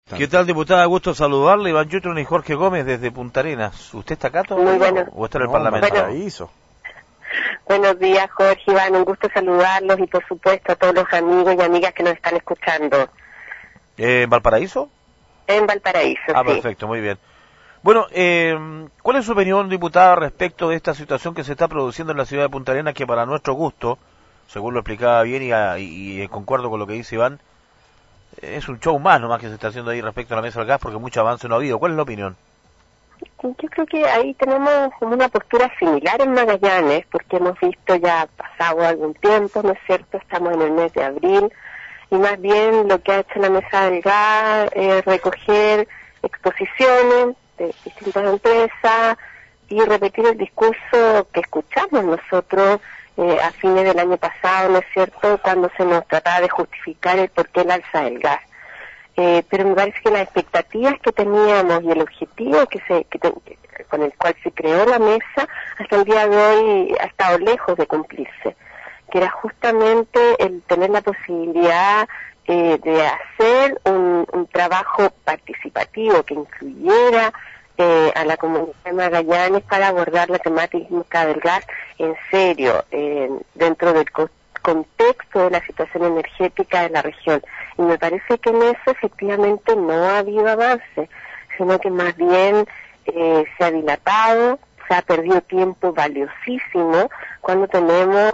¿Qué tal, diputada? Gusto saludarle. Iván Yutron y Jorge Gómez desde Punta Arenas. ¿Usted está acá todavía? Muy bueno. ¿O está en el Parlamento? Bueno. Buenos días, Jorge, Iván. Un gusto saludarlos y, por supuesto, a todos los amigos y amigas que nos están escuchando. ¿En Valparaíso? En Valparaíso, sí. Perfecto, muy bien. Bueno, ¿cuál es su opinión, diputada, respecto de esta situación que se está produciendo en la ciudad de Punta Arenas, que para nuestro gusto, según lo explicaba bien y concuerdo con lo que dice Iván, es un show más nomás que se está haciendo ahí respecto a la mesa del gas, porque mucho avance no ha habido? ¿Cuál es la opinión? Yo creo que ahí tenemos como una postura similar en Magallanes, porque hemos visto ya pasado algún tiempo, ¿no es cierto? Estamos en el mes de abril, y más bien lo que ha hecho la mesa del gas es recoger exposiciones de distintas empresas y repetir el discurso que escuchamos nosotros a fines del año pasado, ¿no es cierto?, cuando se nos trataba de justificar el por qué el alza del gas. Pero me parece que las expectativas que teníamos y el objetivo con el cual se creó la mesa, hasta el día de hoy ha estado lejos de cumplirse, que era justamente el tener la posibilidad de hacer un trabajo participativo que incluyera a la comunidad de Magallanes para abordar la temática del gas en serio, dentro del contexto de la situación energética de la región. Y me parece que en eso efectivamente no ha habido avance, sino que más bien se ha dilatado, se ha perdido tiempo valiosísimo cuando tenemos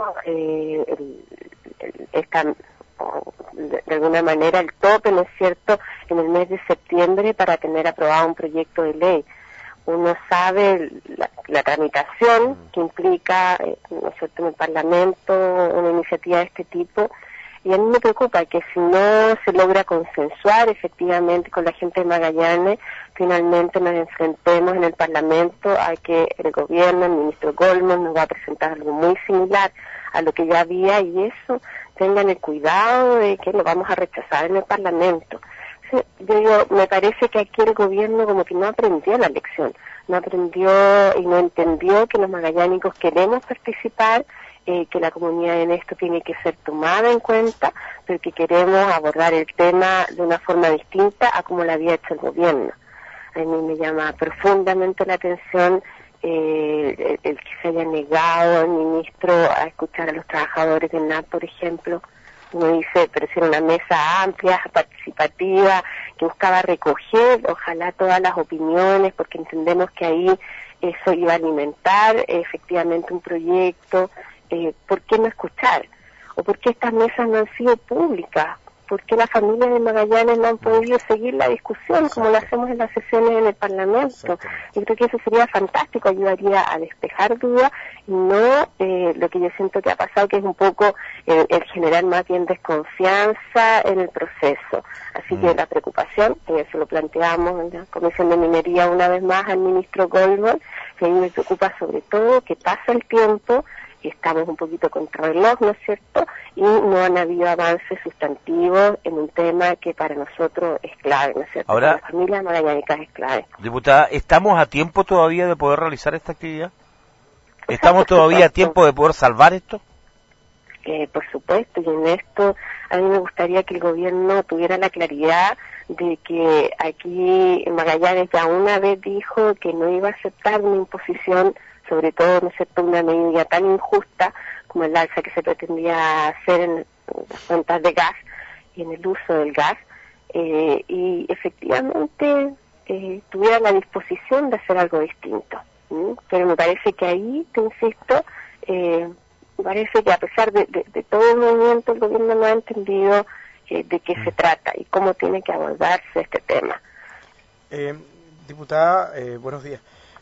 de alguna manera el tope, ¿no es cierto?, en el mes de septiembre para tener aprobado un proyecto de ley. Uno sabe la tramitación que implica, ¿no es cierto?, en el Parlamento una iniciativa de este tipo, y a mí me preocupa que si no se logra consensuar efectivamente con la gente de Magallanes, finalmente nos enfrentemos en el Parlamento a que el gobierno, el ministro Goldman, nos va a presentar algo muy similar a lo que ya había, y eso, tengan el cuidado de que lo vamos a rechazar en el Parlamento. Yo digo, me parece que aquí el gobierno como que no aprendió la lección, no aprendió y no entendió que los magallánicos queremos participar, que la comunidad en esto tiene que ser tomada en cuenta, pero que queremos abordar el tema de una forma distinta a como lo había hecho el gobierno. A mí me llama profundamente la atención el que se haya negado el ministro a escuchar a los trabajadores del NAP, por ejemplo. Uno dice, pero si era una mesa amplia, participativa, que buscaba recoger, ojalá, todas las opiniones, porque entendemos que ahí eso iba a alimentar efectivamente un proyecto. ¿Por qué no escuchar? ¿O por qué estas mesas no han sido públicas? ¿Por qué las familias de Magallanes no han podido seguir la discusión como lo hacemos en las sesiones en el Parlamento? Yo creo que eso sería fantástico, ayudaría a despejar dudas y no lo que yo siento que ha pasado, que es un poco el generar más bien desconfianza en el proceso. Así que la preocupación, eso lo planteamos en la Comisión de Minería una vez más al ministro Goldman, que a mí me preocupa sobre todo que pasa el tiempo, estamos un poquito contra el reloj, ¿no es cierto?, y no han habido avances sustantivos en un tema que para nosotros es clave, ¿no es cierto? Ahora, para la familia magallánica es clave. Diputada, ¿estamos a tiempo todavía de poder realizar esta actividad? ¿Estamos todavía a tiempo de poder salvar esto? Por supuesto, y en esto a mí me gustaría que el gobierno tuviera la claridad de que aquí en Magallanes ya una vez dijo que no iba a aceptar una imposición, sobre todo, ¿no es cierto?, una medida tan injusta como el alza que se pretendía hacer en las cuentas de gas y en el uso del gas, y efectivamente tuviera la disposición de hacer algo distinto. Pero me parece que ahí, te insisto, me parece que a pesar de todo el movimiento, el gobierno no ha entendido de qué se trata y cómo tiene que abordarse este tema. Diputada, buenos días.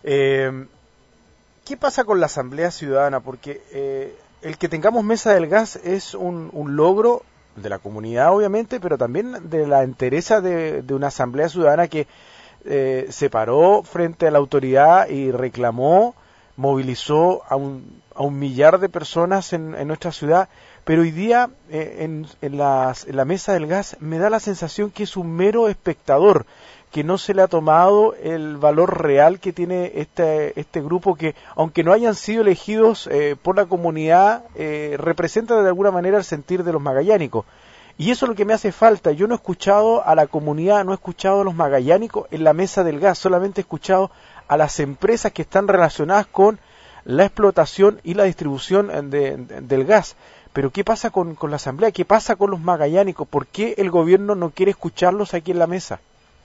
¿Qué pasa con la Asamblea Ciudadana? Porque el que tengamos mesa del gas es un logro de la comunidad, obviamente, pero también de la entereza de una Asamblea Ciudadana que se paró frente a la autoridad y reclamó, movilizó a un millar de personas en nuestra ciudad, pero hoy día en la mesa del gas me da la sensación que es un mero espectador, que no se le ha tomado el valor real que tiene este grupo que, aunque no hayan sido elegidos por la comunidad, representa de alguna manera el sentir de los magallánicos. Y eso es lo que me hace falta. Yo no he escuchado a la comunidad, no he escuchado a los magallánicos en la mesa del gas, solamente he escuchado a las empresas que están relacionadas con la explotación y la distribución del gas. Pero ¿qué pasa con la asamblea? ¿Qué pasa con los magallánicos? ¿Por qué el gobierno no quiere escucharlos aquí en la mesa?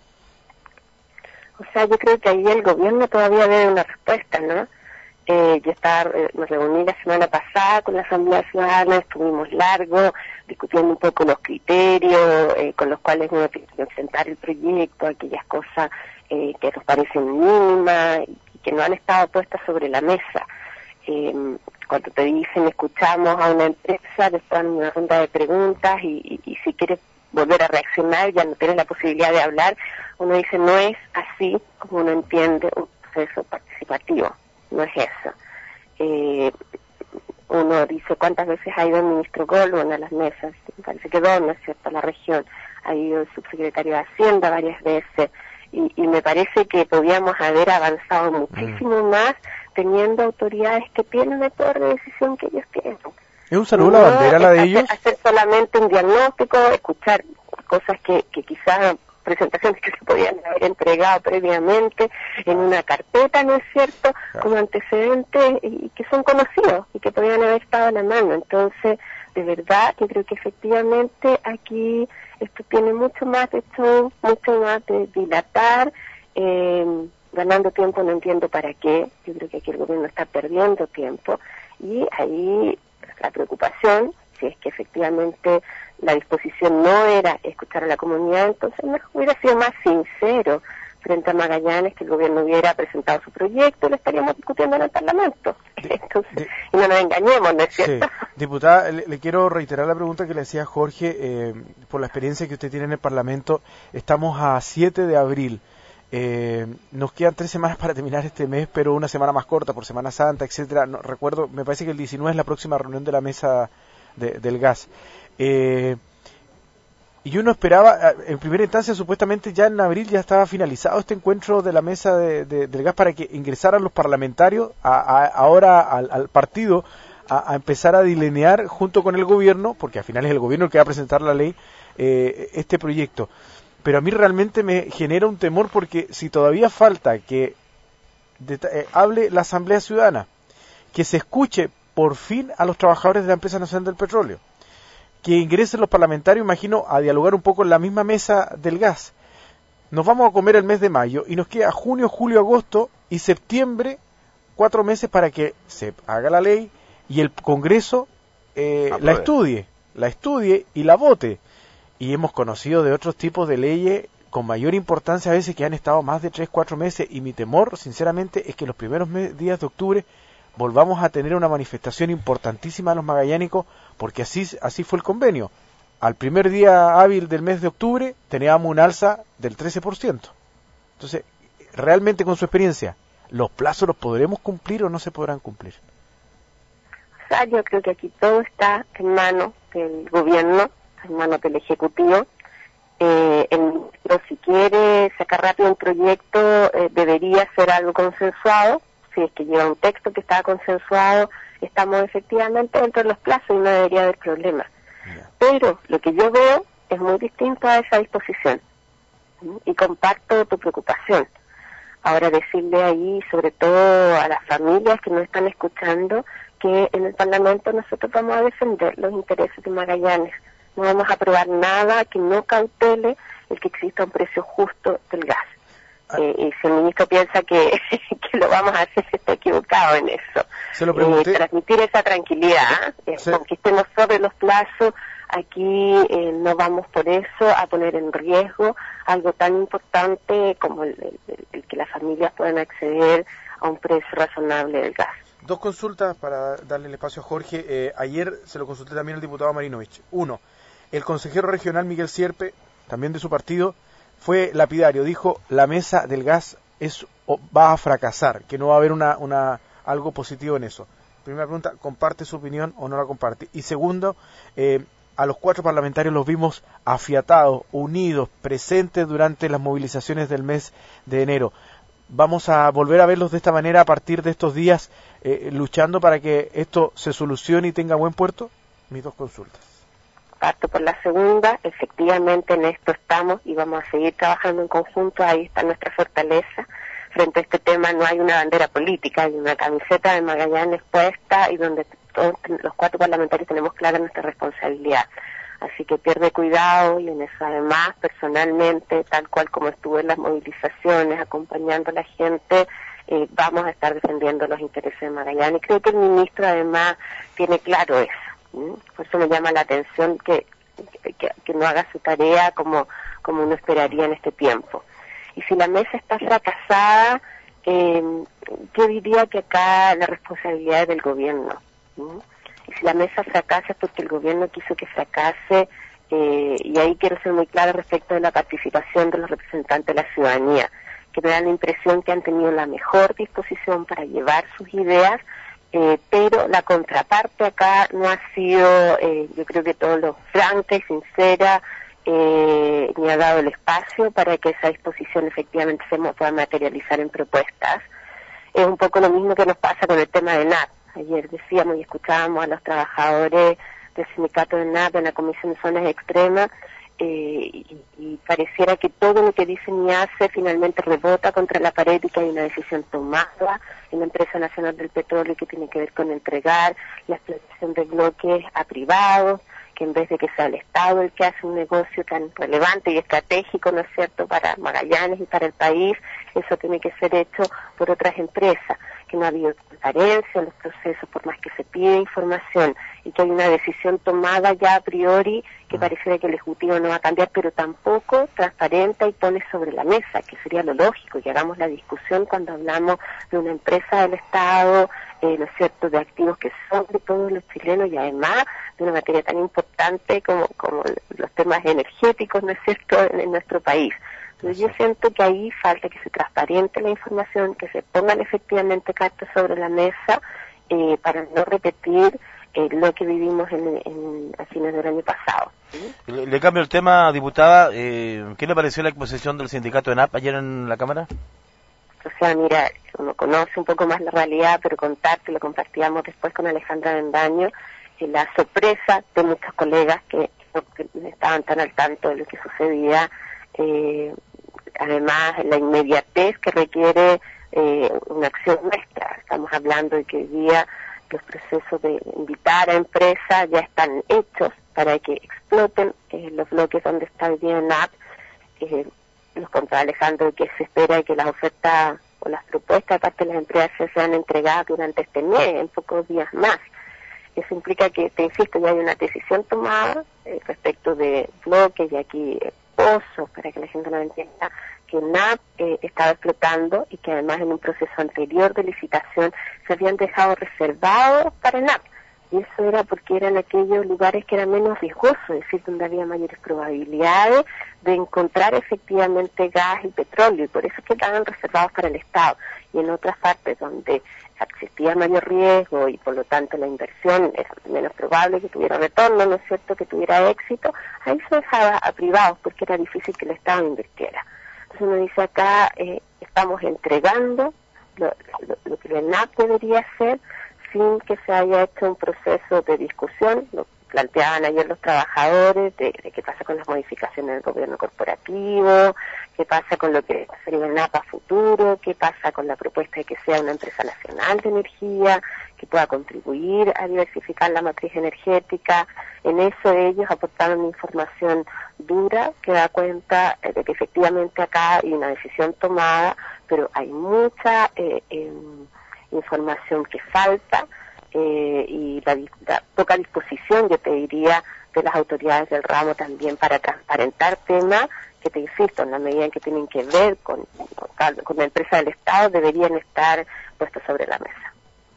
O sea, yo creo que ahí el gobierno todavía debe una respuesta, ¿no? Yo me reuní la semana pasada con la Asamblea Ciudadana, estuvimos largo discutiendo un poco los criterios con los cuales uno tiene que presentar el proyecto, aquellas cosas que nos parecen mínimas y que no han estado puestas sobre la mesa. Cuando te dicen escuchamos a una empresa, después dan una ronda de preguntas y si quieres volver a reaccionar ya no tienes la posibilidad de hablar, uno dice no es así como uno entiende un proceso participativo. No es eso. Uno dice cuántas veces ha ido el ministro Goldman a las mesas, me parece que dos, ¿no es cierto?, a la región, ha ido el subsecretario de Hacienda varias veces, y me parece que podíamos haber avanzado muchísimo más teniendo autoridades que tienen el poder de decisión que ellos tienen. ¿Es un saludo a la bandera la de ellos? Hacer solamente un diagnóstico, escuchar cosas que quizás presentaciones que se podían haber entregado previamente en una carpeta, ¿no es cierto?, como antecedentes y que son conocidos y que podían haber estado a la mano. Entonces, de verdad, yo creo que efectivamente aquí esto tiene mucho más de show, mucho más de dilatar, ganando tiempo no entiendo para qué. Yo creo que aquí el gobierno está perdiendo tiempo y ahí la preocupación, si es que efectivamente la disposición no era escuchar a la comunidad, entonces hubiera sido más sincero frente a Magallanes que el gobierno hubiera presentado su proyecto y lo estaríamos discutiendo en el Parlamento. Entonces, y no nos engañemos, ¿no es cierto? Sí. Diputada, le quiero reiterar la pregunta que le hacía Jorge, por la experiencia que usted tiene en el Parlamento. Estamos a 7 de abril. Nos quedan 3 semanas para terminar este mes, pero una semana más corta por Semana Santa, etcétera. No, recuerdo, me parece que el 19 es la próxima reunión de la mesa del gas. Y uno esperaba, en primera instancia, supuestamente ya en abril ya estaba finalizado este encuentro de la mesa del gas para que ingresaran los parlamentarios ahora al partido a empezar a delinear junto con el gobierno, porque al final es el gobierno el que va a presentar la ley, este proyecto. Pero a mí realmente me genera un temor porque si todavía falta que hable la Asamblea Ciudadana, que se escuche por fin a los trabajadores de la Empresa Nacional del Petróleo, que ingresen los parlamentarios, imagino, a dialogar un poco en la misma mesa del gas. Nos vamos a comer el mes de mayo y nos queda junio, julio, agosto y septiembre, 4 meses para que se haga la ley y el Congreso la estudie y la vote. Y hemos conocido de otros tipos de leyes con mayor importancia a veces que han estado más de 3, 4 meses y mi temor, sinceramente, es que los primeros días de octubre volvamos a tener una manifestación importantísima a los magallánicos, porque así fue el convenio. Al primer día hábil del mes de octubre teníamos un alza del 13%. Entonces, realmente con su experiencia, ¿los plazos los podremos cumplir o no se podrán cumplir? O sea, yo creo que aquí todo está en manos del gobierno, en manos del Ejecutivo. El ministro, si quiere sacar rápido un proyecto, debería ser algo consensuado. Si es que lleva un texto que está consensuado, estamos efectivamente dentro de los plazos y no debería haber problema. Pero lo que yo veo es muy distinto a esa disposición. Y comparto tu preocupación. Ahora decirle ahí, sobre todo a las familias que nos están escuchando, que en el Parlamento nosotros vamos a defender los intereses de Magallanes. No vamos a aprobar nada que no cautele el que exista un precio justo del gas. Y si el ministro piensa que lo vamos a hacer, está equivocado en eso. Se lo pregunté. Transmitir esa tranquilidad, aunque estemos sobre los plazos, aquí no vamos por eso a poner en riesgo algo tan importante como el que las familias puedan acceder a un precio razonable del gas. 2 consultas para darle el espacio a Jorge. Ayer se lo consulté también al diputado Marinovich. 1, el consejero regional Miguel Sierpe, también de su partido, fue lapidario, dijo la mesa del gas va a fracasar, que no va a haber algo positivo en eso. Primera pregunta, ¿comparte su opinión o no la comparte? Y segundo, a los 4 parlamentarios los vimos afiatados, unidos, presentes durante las movilizaciones del mes de enero. ¿Vamos a volver a verlos de esta manera a partir de estos días, luchando para que esto se solucione y tenga buen puerto? Mis 2 consultas. parto por la segunda, efectivamente en esto estamos y vamos a seguir trabajando en conjunto, ahí está nuestra fortaleza. Frente a este tema no hay una bandera política, hay una camiseta de Magallanes puesta y donde todos los 4 parlamentarios tenemos clara nuestra responsabilidad. Así que pierde cuidado y en eso además personalmente, tal cual como estuve en las movilizaciones, acompañando a la gente, vamos a estar defendiendo los intereses de Magallanes. Y creo que el ministro además tiene claro eso. Por eso me llama la atención que no haga su tarea como uno esperaría en este tiempo. Y si la mesa está fracasada, yo diría que acá la responsabilidad es del gobierno. Y si la mesa fracasa es porque el gobierno quiso que fracase, y ahí quiero ser muy clara respecto de la participación de los representantes de la ciudadanía, que me da la impresión que han tenido la mejor disposición para llevar sus ideas, pero la contraparte acá no ha sido, yo creo que todo lo franca y sincera, ni ha dado el espacio para que esa disposición efectivamente se pueda materializar en propuestas. Es un poco lo mismo que nos pasa con el tema de NAP. Ayer decíamos y escuchábamos a los trabajadores del sindicato de NAP en la Comisión de Zonas Extremas, y pareciera que todo lo que dicen y hace finalmente rebota contra la pared y que hay una decisión tomada en la Empresa Nacional del Petróleo que tiene que ver con entregar la explotación de bloques a privados, que en vez de que sea el Estado el que hace un negocio tan relevante y estratégico, ¿no es cierto?, para Magallanes y para el país, eso tiene que ser hecho por otras empresas, que no ha habido transparencia en los procesos por más que se pide información y que hay una decisión tomada ya a priori que pareciera que el Ejecutivo no va a cambiar, pero tampoco transparenta y pone sobre la mesa, que sería lo lógico, que hagamos la discusión cuando hablamos de una empresa del Estado, ¿no es cierto?, de activos que son de todos los chilenos y además de una materia tan importante como los temas energéticos, ¿no es cierto?, en nuestro país. Entonces yo siento que ahí falta que se transparente la información, que se pongan efectivamente cartas sobre la mesa para no repetir lo que vivimos a fines del año pasado. ¿Sí? Le cambio el tema, diputada. ¿Qué le pareció la exposición del sindicato de NAP ayer en la Cámara? O sea, mira, uno conoce un poco más la realidad, pero contarte, lo compartíamos después con Alejandra Bendaño, la sorpresa de muchos colegas que no estaban tan al tanto de lo que sucedía, además la inmediatez que requiere una acción nuestra. Estamos hablando de que hoy día los procesos de invitar a empresas ya están hechos para que exploten los bloques donde está el día NAP. Nos contaba Alejandro que se espera que las ofertas o las propuestas de parte de las empresas sean entregadas durante este mes, en pocos días más. Eso implica que, te insisto, ya hay una decisión tomada respecto de bloques y aquí pozos, para que la gente lo entienda, que NAP estaba explotando y que además en un proceso anterior de licitación se habían dejado reservados para NAP. Y eso era porque eran aquellos lugares que eran menos riesgosos, es decir, donde había mayores probabilidades de encontrar efectivamente gas y petróleo, y por eso quedaban reservados para el Estado. Y en otras partes donde existía mayor riesgo y por lo tanto la inversión era menos probable que tuviera retorno, ¿no es cierto?, que tuviera éxito, ahí se dejaba a privados porque era difícil que el Estado invirtiera. Entonces uno dice acá, estamos entregando lo que el NAP debería hacer sin que se haya hecho un proceso de discusión. Lo planteaban ayer los trabajadores de qué pasa con las modificaciones del gobierno corporativo, qué pasa con lo que sería el NAP a futuro, qué pasa con la propuesta de que sea una empresa nacional de energía, que pueda contribuir a diversificar la matriz energética. En eso ellos aportaron información dura que da cuenta de que efectivamente acá hay una decisión tomada, pero hay mucha información que falta y la poca disposición, yo te diría, de las autoridades del ramo también para transparentar temas que, te insisto, en la medida en que tienen que ver con la empresa del Estado, deberían estar puestos sobre la mesa.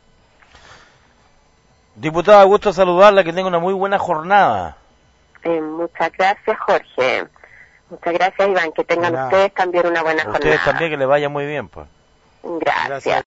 Diputada, gusto saludarla, que tenga una muy buena jornada. Muchas gracias, Jorge. Muchas gracias, Iván. Que tengan ustedes también una buena jornada. Ustedes también, que les vaya muy bien, pues. Gracias.